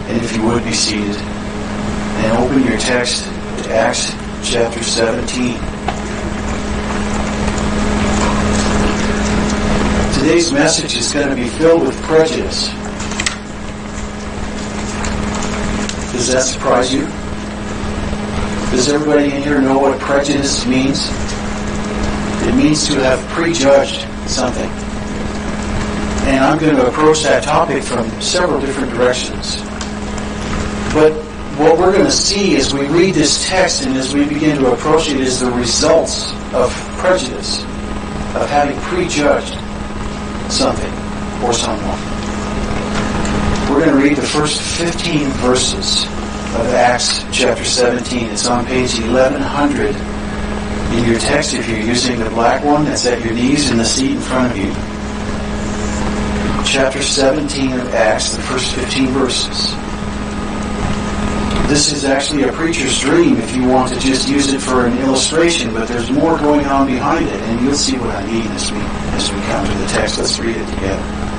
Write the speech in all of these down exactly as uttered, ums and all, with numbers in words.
And if you would be seated, and open your text to Acts chapter seventeen. Today's message is going to be filled with prejudice. Does that surprise you? Does everybody in here know what prejudice means? It means to have prejudged something. And I'm going to approach that topic from several different directions. But what we're going to see as we read this text and as we begin to approach it is the results of prejudice, of having prejudged something or someone. We're going to read the first fifteen verses of Acts chapter seventeen. It's on page eleven hundred in your text. If you're using the black one, that's at your knees in the seat in front of you. Chapter seventeen of Acts, the first fifteen verses. This is actually a preacher's dream if you want to just use it for an illustration, but there's more going on behind it, and you'll see what I mean as we, as we come to the text. Let's read it together.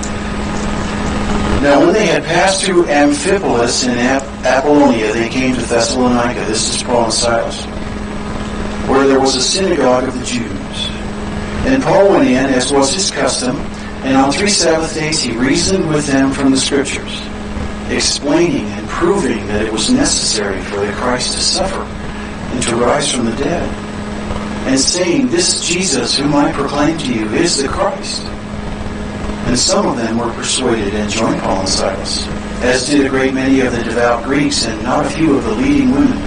Now, when they had passed through Amphipolis and Apollonia, they came to Thessalonica. This is Paul and Silas, where there was a synagogue of the Jews. And Paul went in, as was his custom, and on three Sabbath days he reasoned with them from the Scriptures, explaining and proving that it was necessary for the Christ to suffer and to rise from the dead, and saying, "This Jesus whom I proclaim to you is the Christ." And some of them were persuaded and joined Paul and Silas, as did a great many of the devout Greeks and not a few of the leading women.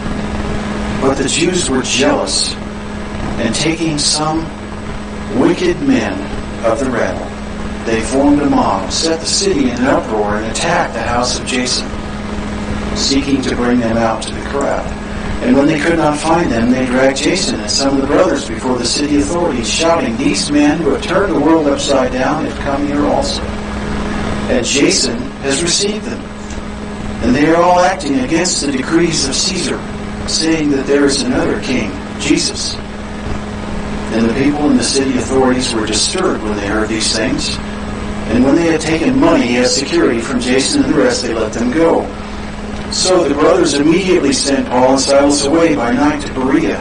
But the Jews were jealous, and taking some wicked men of the rabble, they formed a mob, set the city in an uproar, and attacked the house of Jason, seeking to bring them out to the crowd. And when they could not find them, they dragged Jason and some of the brothers before the city authorities, shouting, "These men who have turned the world upside down have come here also. And Jason has received them. And they are all acting against the decrees of Caesar, saying that there is another king, Jesus." And the people and the city authorities were disturbed when they heard these things. And when they had taken money as security from Jason and the rest, they let them go. So the brothers immediately sent Paul and Silas away by night to Berea.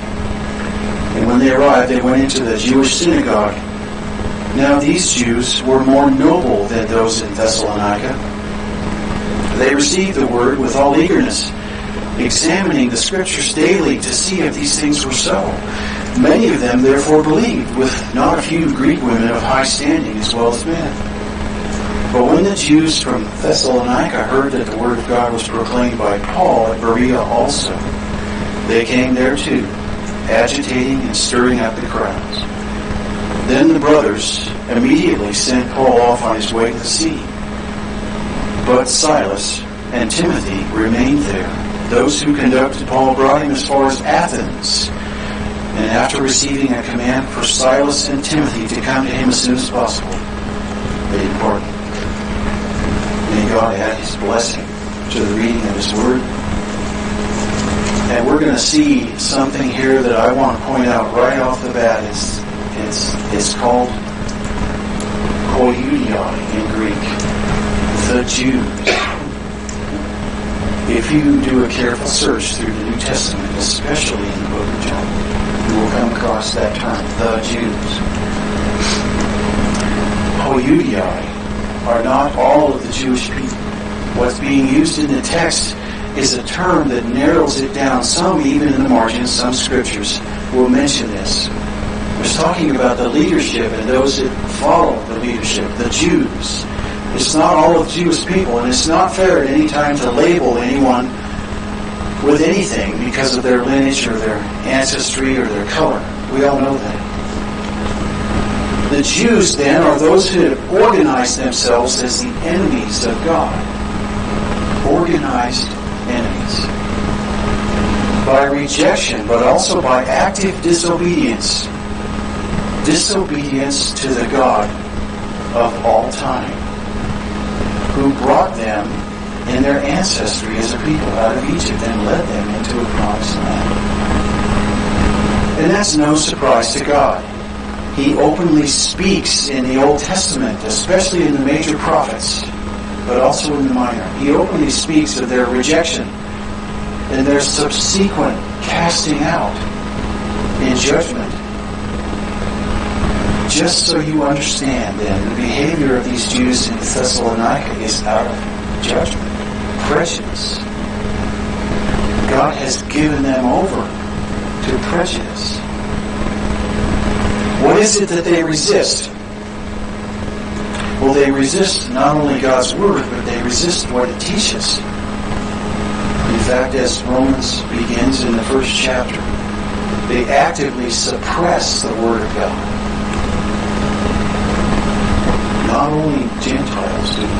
And when they arrived, they went into the Jewish synagogue. Now these Jews were more noble than those in Thessalonica. They received the word with all eagerness, examining the Scriptures daily to see if these things were so. Many of them therefore believed, with not a few Greek women of high standing as well as men. But when the Jews from Thessalonica heard that the word of God was proclaimed by Paul at Berea also, they came there too, agitating and stirring up the crowds. Then the brothers immediately sent Paul off on his way to the sea. But Silas and Timothy remained there. Those who conducted Paul brought him as far as Athens. And after receiving a command for Silas and Timothy to come to him as soon as possible, they departed. May God add his blessing to the reading of his word. And we're going to see something here that I want to point out right off the bat. It's, it's, it's called koiudion in Greek, the Jews. If you do a careful search through the New Testament, especially in the book of John, you will come across that term, the Jews. Koiudii are not all of the Jewish people. What's being used in the text is a term that narrows it down. Some, even in the margins, some scriptures will mention this. It's talking about the leadership and those that follow the leadership, the Jews. It's not all of Jewish people, and it's not fair at any time to label anyone with anything because of their lineage or their ancestry or their color. We all know that. The Jews, then, are those who have organized themselves as the enemies of God. Organized enemies. By rejection, but also by active disobedience. Disobedience to the God of all time, who brought them in their ancestry as a people out of Egypt and led them into a promised land. And that's no surprise to God. He openly speaks in the Old Testament, especially in the major prophets, but also in the minor. He openly speaks of their rejection and their subsequent casting out in judgment. Just so you understand, then, the behavior of these Jews in Thessalonica is out of judgment, prejudice. God has given them over to prejudice. What is it that they resist? Well, they resist not only God's Word, but they resist what it teaches. In fact, as Romans begins in the first chapter, they actively suppress the Word of God. Not only Gentiles do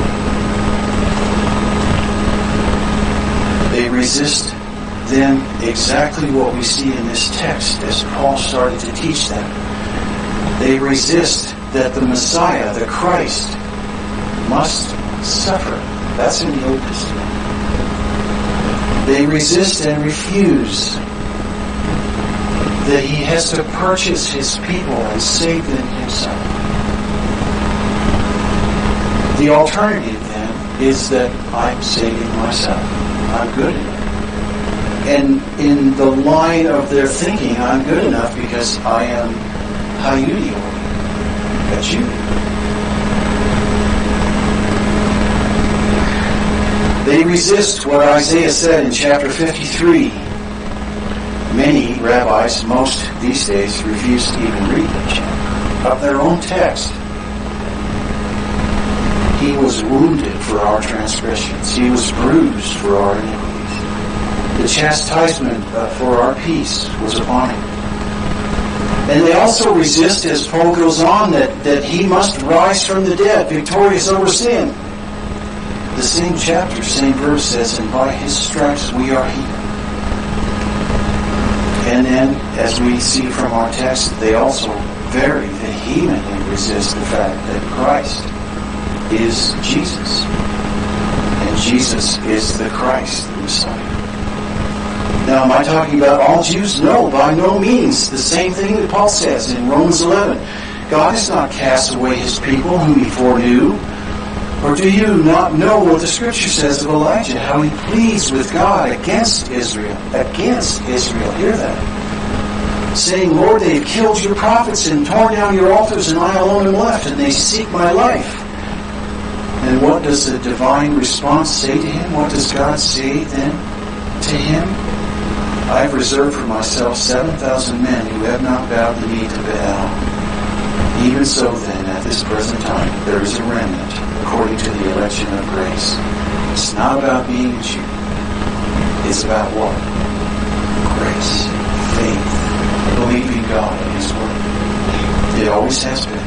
they. They resist then exactly what we see in this text as Paul started to teach them. They resist that the Messiah, the Christ, must suffer. That's in the Old Testament. They resist and refuse that he has to purchase his people and save them himself. The alternative, then, is that I'm saving myself. I'm good enough. And in the line of their thinking, I'm good enough because I am Hayudio. That's you. They resist what Isaiah said in chapter fifty-three. Many rabbis, most these days, refuse to even read that chapter of their own text. He was wounded for our transgressions. He was bruised for our iniquities. The chastisement uh, for our peace was upon him. And they also resist, as Paul goes on, that, that he must rise from the dead, victorious over sin. The same chapter, same verse says, and by his stripes we are healed. And then, as we see from our text, they also very vehemently resist the fact that Christ is Jesus. And Jesus is the Christ, the Messiah. Now, am I talking about all Jews? No, by no means. The same thing that Paul says in Romans eleven. God has not cast away his people whom he foreknew. Or do you not know what the Scripture says of Elijah, how he pleads with God against Israel? Against Israel. Hear that. Saying, Lord, they've killed your prophets and torn down your altars, and I alone am left, and they seek my life. And what does the divine response say to him? What does God say then to him? I have reserved for myself seven thousand men who have not bowed the knee to Baal. Even so then, at this present time, there is a remnant according to the election of grace. It's not about being a Jew. It's about what? Grace. Faith. Believing God and his word. It always has been.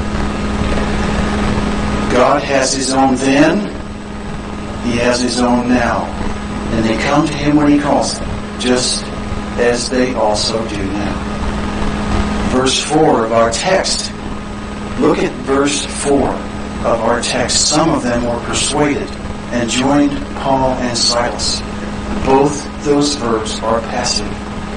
God has his own then. He has his own now. And they come to him when he calls them, just as they also do now. Verse four of our text. Look at verse four of our text. Some of them were persuaded and joined Paul and Silas. Both those verbs are passive.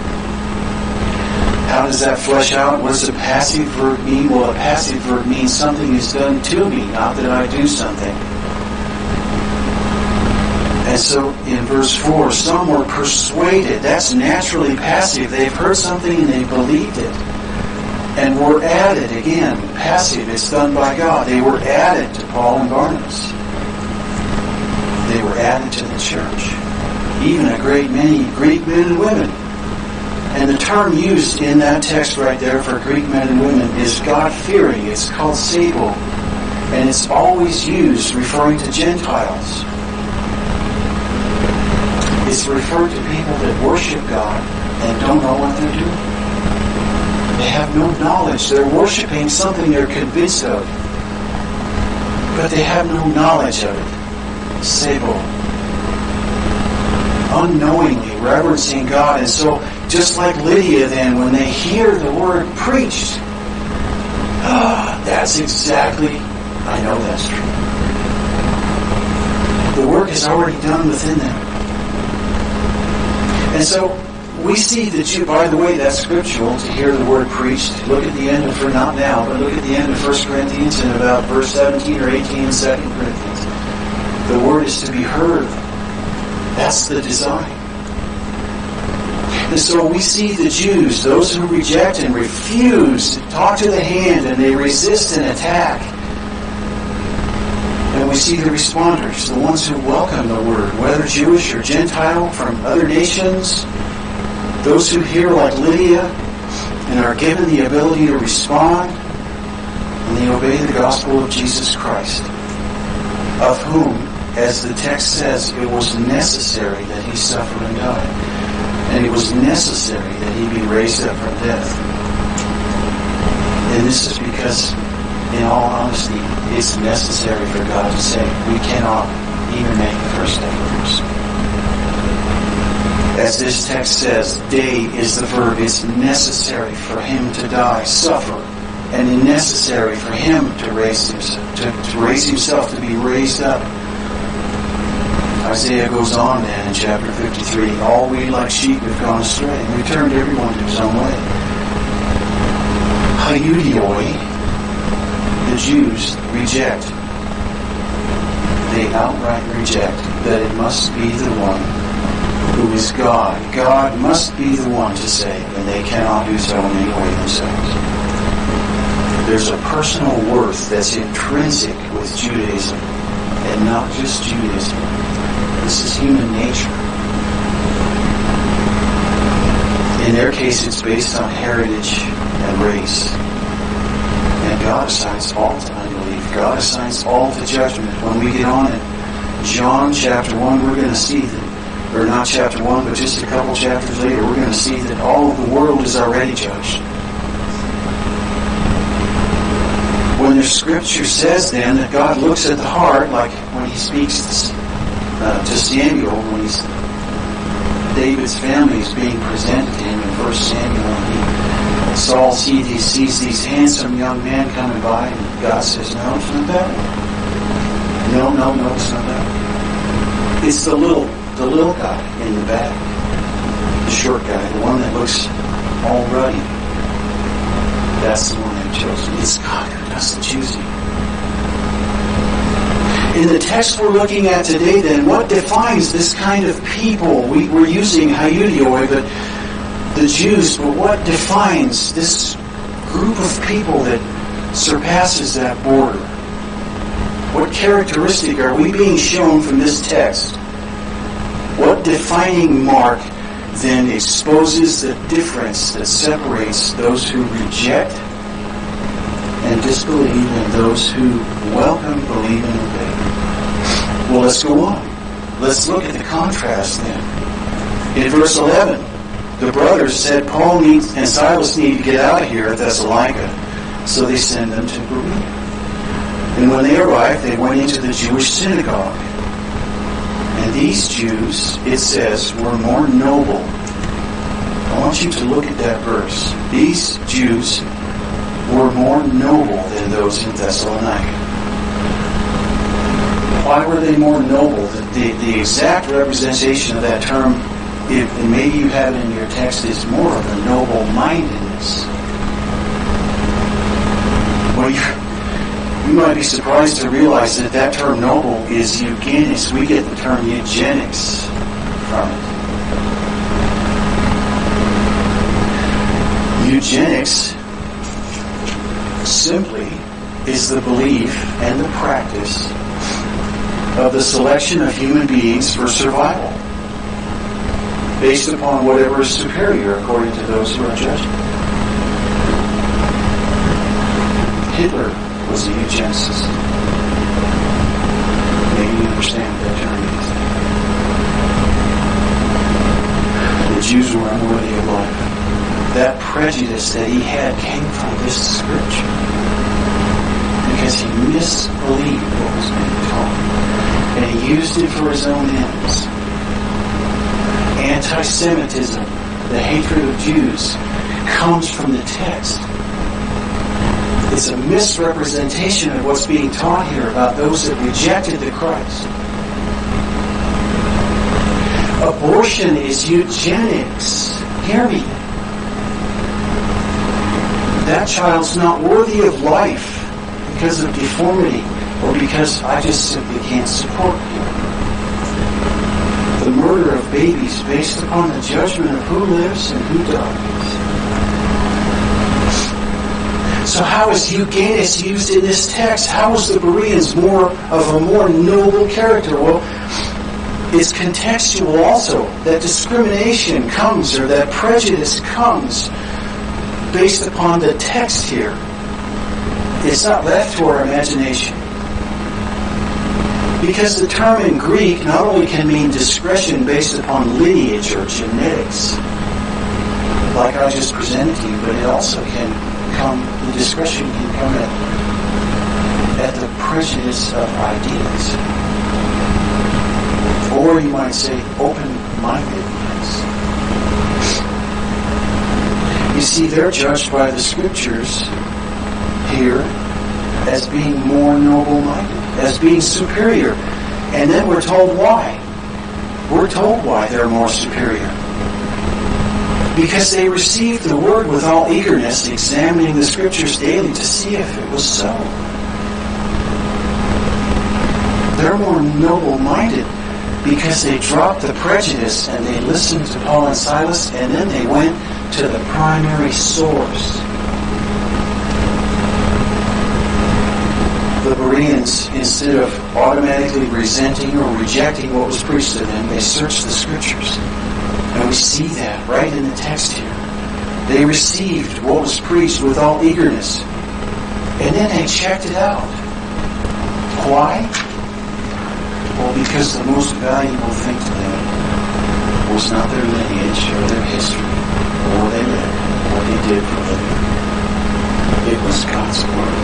How does that flesh out? What does a passive verb mean? Well, a passive verb means something is done to me, not that I do something. And so in verse four, some were persuaded. That's naturally passive. They've heard something and they believed it. And were added, again, passive, it's done by God. They were added to Paul and Barnabas. They were added to the church. Even a great many Greek men and women. And the term used in that text right there for Greek men and women is God-fearing. It's called sabo. And it's always used referring to Gentiles. It's referred to people that worship God and don't know what they're doing. They have no knowledge. They're worshiping something they're convinced of. But they have no knowledge of it. Sabo. Unknowingly reverencing God. And so, just like Lydia then, when they hear the word preached, ah, that's exactly, I know that's true. The work is already done within them. And so, we see that you, by the way, that's scriptural to hear the word preached. Look at the end of, for not now, but look at the end of First Corinthians and about verse seventeen or eighteen in Second Corinthians. The word is to be heard. That's the design. And so we see the Jews, those who reject and refuse to talk to the hand, and they resist and attack. And we see the responders, the ones who welcome the word, whether Jewish or Gentile, from other nations, those who hear like Lydia and are given the ability to respond, and they obey the gospel of Jesus Christ, of whom, as the text says, it was necessary that he suffer and die. And it was necessary that he be raised up from death. And this is because, in all honesty, it's necessary for God to say, we cannot even make the first step of this. As this text says, day is the verb. It's necessary for him to die, suffer, and necessary for him to raise himself, to, to raise himself to be raised up. Isaiah goes on then in chapter fifty-three, all we like sheep have gone astray, and we turned everyone to his own way. Haiudioi, the Jews reject. They outright reject that it must be the one who is God. God must be the one to save, and they cannot do so in any way themselves. There's a personal worth that's intrinsic with Judaism, and not just Judaism. This is human nature. In their case, it's based on heritage and race. And God assigns all to unbelief. God assigns all to judgment. When we get on in John chapter one, we're going to see that, or not chapter one, but just a couple chapters later, we're going to see that all of the world is already judged. When the scripture says then that God looks at the heart, like when he speaks to Uh, to Samuel, when he's, David's family is being presented to him in First Samuel, and he, Saul sees these, sees these handsome young men coming by, and God says, no, it's not that one. No, no, no, it's not that one. It's the little, the little guy in the back, the short guy, the one that looks all ruddy. That's the one I've chosen. It's God who does the choosing. In the text we're looking at today, then, what defines this kind of people? We, we're using Haiudioi, but the Jews, but what defines this group of people that surpasses that border? What characteristic are we being shown from this text? What defining mark then exposes the difference that separates those who reject and disbelieve and those who welcome, believe, and obey? Well, let's go on. Let's look at the contrast then. In verse eleven, the brothers said Paul needs, and Silas need to get out of here at Thessalonica, so they send them to Berea. And when they arrived, they went into the Jewish synagogue. And these Jews, it says, were more noble. I want you to look at that verse. These Jews were more noble than those in Thessalonica. Why were they more noble? The, the, the exact representation of that term, if, and maybe you have it in your text, is more of a noble-mindedness. Well, you, you might be surprised to realize that that term noble is eugenics. We get the term eugenics from it. Eugenics simply is the belief and the practice of the selection of human beings for survival, based upon whatever is superior according to those who are judged. Hitler was a eugenicist. Maybe you understand what that term is. The Jews were unworthy of life. That prejudice that he had came from this scripture, because he misbelieved what was being taught, and he used it for his own ends. Anti-Semitism, the hatred of Jews, comes from the text. It's a misrepresentation of what's being taught here about those that rejected the Christ. Abortion is eugenics. Hear me. That child's not worthy of life because of deformity. or because I just simply can't support you. The murder of babies based upon the judgment of who lives and who dies. So how is Euganus used in this text? How is the Bereans more of a more noble character? Well, it's contextual also. That discrimination comes, or that prejudice comes, based upon the text here. It's not left to our imagination. Because the term in Greek not only can mean discretion based upon lineage or genetics, like I just presented to you, but it also can come, the discretion can come at, at the prejudice of ideas. Or you might say open-mindedness. You see, they're judged by the Scriptures here as being more noble-minded, as being superior. And then we're told why. We're told why they're more superior. Because they received the Word with all eagerness, examining the Scriptures daily to see if it was so. They're more noble-minded because they dropped the prejudice and they listened to Paul and Silas, and then they went to the primary source. The Bereans, instead of automatically resenting or rejecting what was preached to them, they searched the Scriptures. And we see that right in the text here. They received what was preached with all eagerness. And then they checked it out. Why? Well, because the most valuable thing to them was not their lineage or their history, or where they lived, or what they did for a living. It was God's Word.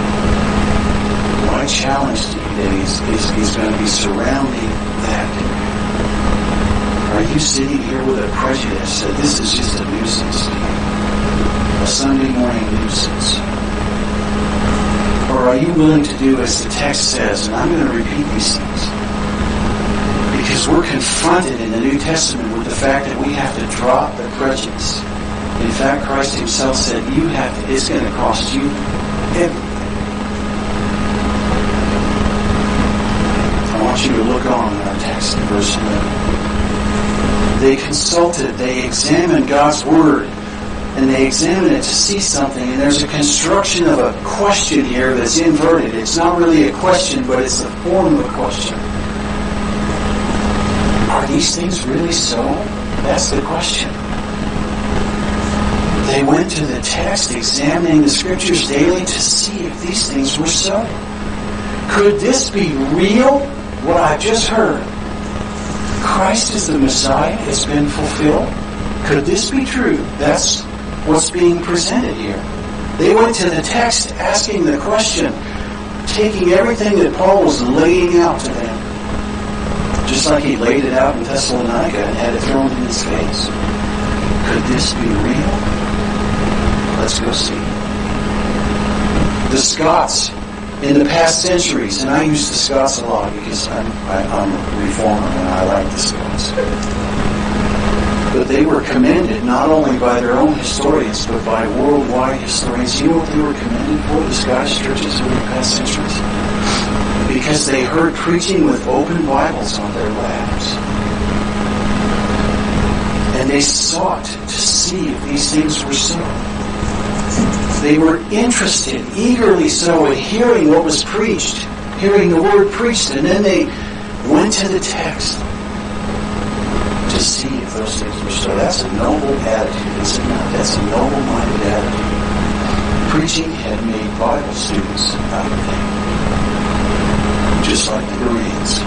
My challenge to you today is, is, is going to be surrounding that. Are you sitting here with a prejudice that this is just a nuisance to you? A Sunday morning nuisance? Or are you willing to do as the text says, and I'm going to repeat these things, because we're confronted in the New Testament with the fact that we have to drop the prejudice. In fact, Christ himself said, you have to, it's going to cost you everything. I want you to look on in our text in verse eleven. They consulted, they examined God's Word, and they examined it to see something, and there's a construction of a question here that's inverted. It's not really a question, but it's the form of a question. Are these things really so? That's the question. They went to the text, examining the Scriptures daily to see if these things were so. Could this be real, what I've just heard? Christ is the Messiah. It's been fulfilled. Could this be true? That's what's being presented here. They went to the text asking the question, taking everything that Paul was laying out to them, just like he laid it out in Thessalonica and had it thrown in his face. Could this be real? Let's go see. The Scots in the past centuries, and I use the Scots a lot because I'm, I, I'm a reformer and I like the Scots. But they were commended not only by their own historians, but by worldwide historians. You know what they were commended for, the Scottish churches over the past centuries? Because they heard preaching with open Bibles on their laps. And they sought to see if these things were so. They were interested, eagerly so, in hearing what was preached, hearing the Word preached, and then they went to the text to see if those things were so. That's a noble attitude, is it not? That's a noble-minded attitude. Preaching had made Bible students out of them, just like the Bereans.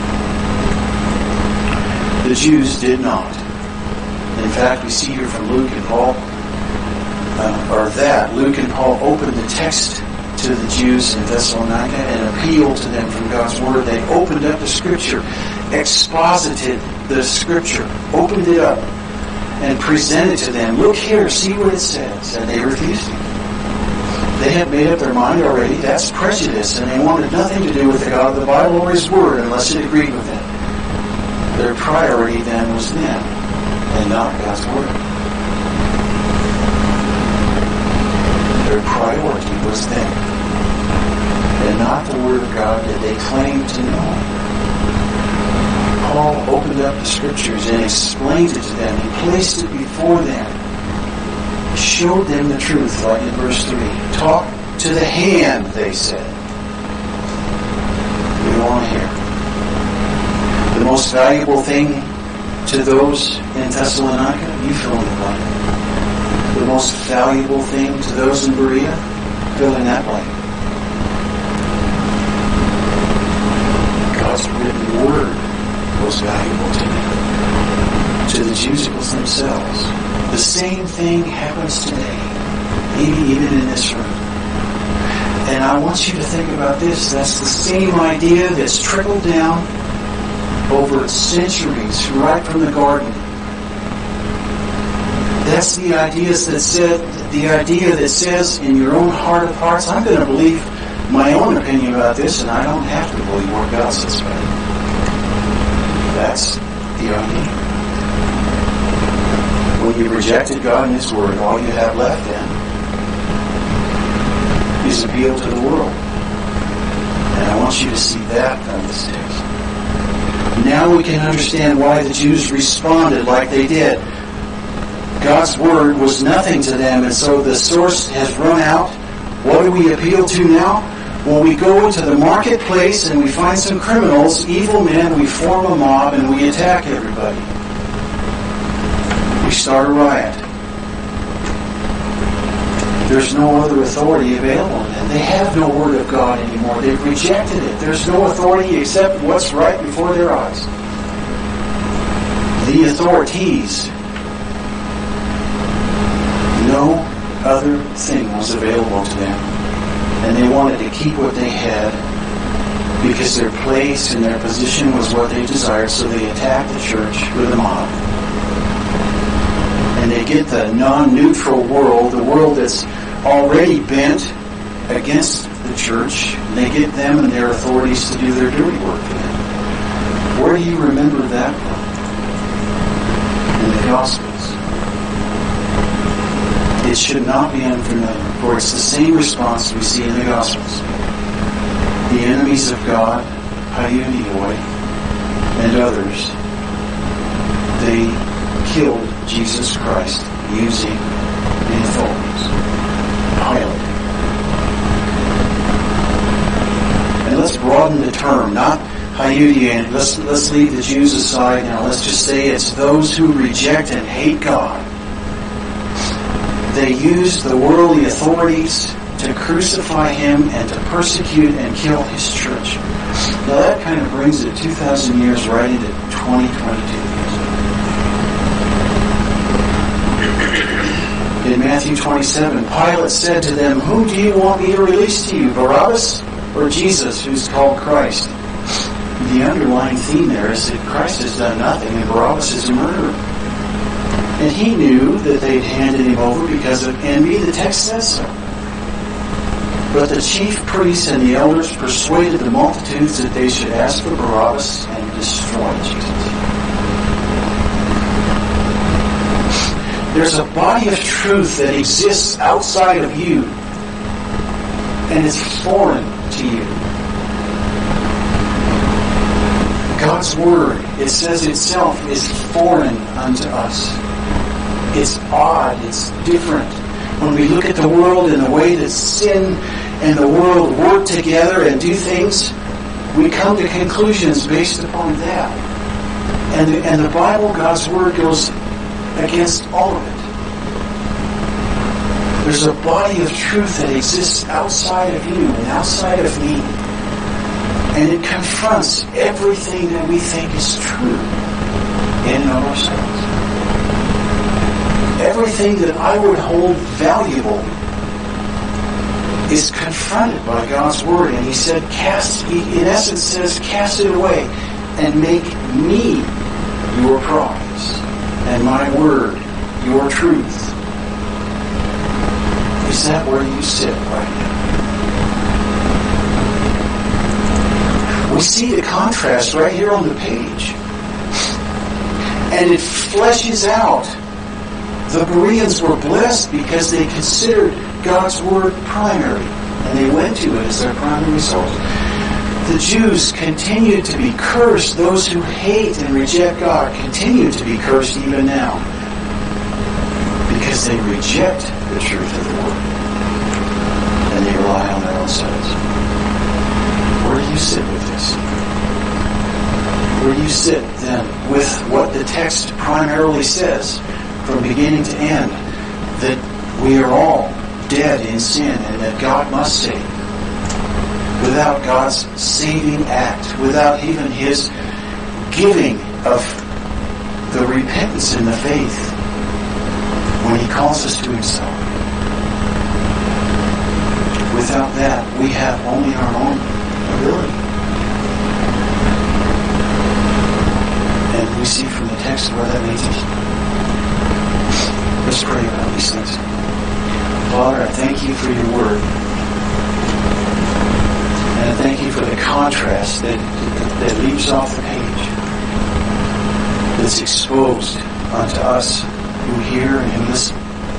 The Jews did not. In fact, we see here from Luke and Paul, Uh, or that, Luke and Paul opened the text to the Jews in Thessalonica and appealed to them from God's Word. They opened up the Scripture, exposited the Scripture, opened it up, and presented to them, look here, see what it says. And they refused it. They had made up their mind already. That's prejudice, and they wanted nothing to do with the God of the Bible or His Word unless it agreed with them. Their priority then was them, and not God's Word. Their priority was them. and not the Word of God that they claim to know. Paul opened up the Scriptures and explained it to them. He placed it before them. He showed them the truth, like in verse three. Talk to the hand, they said. We don't want to hear. The most valuable thing to those in Thessalonica, you fill in the blank. The most valuable thing to those in Berea, fill in that blank. God's written word was valuable to them, to the Jews themselves. The same thing happens today, maybe even in this room. And I want you to think about this. That's the same idea that's trickled down over centuries, right from the garden. That's the ideas that said, the idea that says in your own heart of hearts, I'm going to believe my own opinion about this, and I don't have to believe what God says about it. That's the idea. When you rejected God and His Word, all you have left then is appeal to the world. And I want you to see that from this text. Now we can understand why the Jews responded like they did. God's Word was nothing to them, and so the source has run out. What do we appeal to now? Well, we go into the marketplace and we find some criminals, evil men, we form a mob, and we attack everybody. We start a riot. There's no other authority available, and they have no Word of God anymore. They've rejected it. There's no authority except what's right before their eyes. The authorities, no other thing was available to them. And they wanted to keep what they had because their place and their position was what they desired, so they attacked the church with a mob. And they get the non-neutral world, the world that's already bent against the church, and they get them and their authorities to do their dirty work for them. Where do you remember that from? In the Gospels. It should not be unfamiliar, for it's the same response we see in the Gospels. The enemies of God, Hyunioi, and others, they killed Jesus Christ using the authorities. Pilate. And let's broaden the term, not Hyunioi. Let's, let's leave the Jews aside now. Let's just say it's those who reject and hate God. They used the worldly authorities to crucify Him and to persecute and kill His church. Now that kind of brings it two thousand years right into twenty twenty-two. In Matthew twenty-seven, Pilate said to them, "Whom do you want me to release to you, Barabbas or Jesus, who's called Christ?" The underlying theme there is that Christ has done nothing and Barabbas is a murderer. And he knew that they'd handed him over because of envy. The text says so. But the chief priests and the elders persuaded the multitudes that they should ask for Barabbas and destroy Jesus. There's a body of truth that exists outside of you, and it's foreign to you. God's Word, it says itself, is foreign unto us. It's odd, it's different. When we look at the world and the way that sin and the world work together and do things, we come to conclusions based upon that. And the, and the Bible, God's Word, goes against all of it. There's a body of truth that exists outside of you and outside of me. And it confronts everything that we think is true in and of ourselves. Everything that I would hold valuable is confronted by God's Word. And He said, cast, He in essence says, cast it away and make me your prize and my Word your truth. Is that where you sit right now? We see the contrast right here on the page. And it fleshes out. The Bereans were blessed because they considered God's Word primary and they went to it as their primary source. The Jews continued to be cursed. Those who hate and reject God continue to be cursed even now, because they reject the truth of the Word and they rely on their own sides. Where do you sit with this? Where do you sit then with what the text primarily says from beginning to end, that we are all dead in sin and that God must save? Without God's saving act, without even His giving of the repentance and the faith when He calls us to Himself. Without that, we have only our own ability. And we see from the text where that leads us. Let's pray about these things. Father, I thank You for Your Word. And I thank You for the contrast that, that leaps off the page, that's exposed unto us who hear and who listen,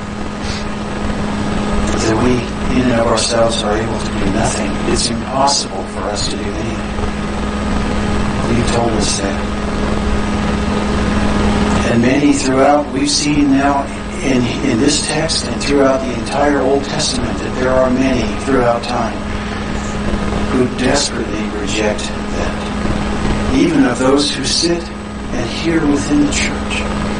that we, in and of ourselves, are able to do nothing. It's impossible for us to do anything. You told us that. And many throughout, we've seen now in, in this text and throughout the entire Old Testament that there are many throughout time who desperately reject that. Even of those who sit and hear within the church.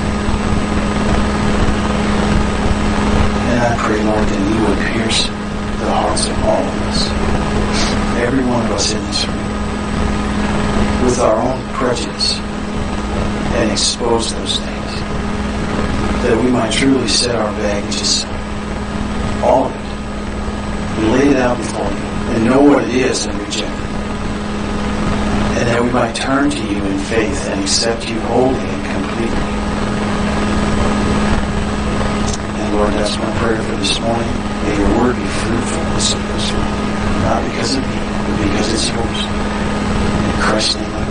And I pray, Lord, that You would pierce the hearts of all of us, every one of us in this room, with our own prejudice, and expose those things, that we might truly set our baggage aside, all of it, and lay it out before You, and know what it is and reject it. And that we might turn to You in faith and accept You wholly and completely. And Lord, that's my prayer for this morning. May Your Word be fruitful in this room, not because of me, but because it's Yours. In Christ's name,